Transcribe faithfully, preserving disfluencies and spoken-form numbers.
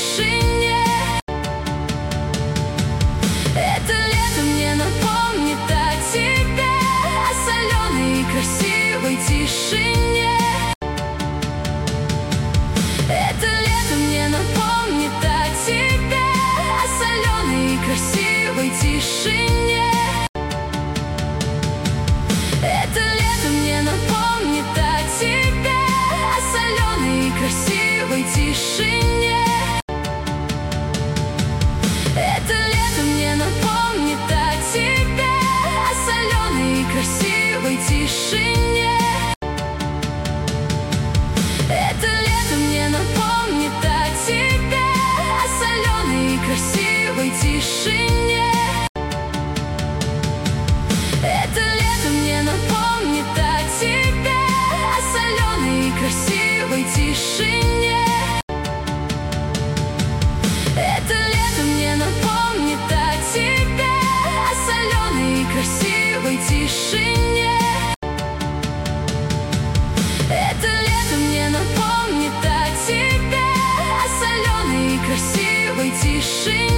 тишине. Это лето мне напомнит о тебе, о соленой и красивой тишине. Это лето мне напомнит о тебе, о соленой и красивой тишине. Это лето мне напомнит о тебе, о соленой и красивой тишине. Это лето мне напомнит о тебе, о соленой и красивой тишине. Это лето мне напомнит о тебе, о соленой и красивой тишине. Это лето мне напомнит о тебе, о соленой и красивой тишине. Это лето мне напомнит о тебе, о соленой и красивой тишине. Это лето мне напомнит о тебе, о соленой и красивой тишине.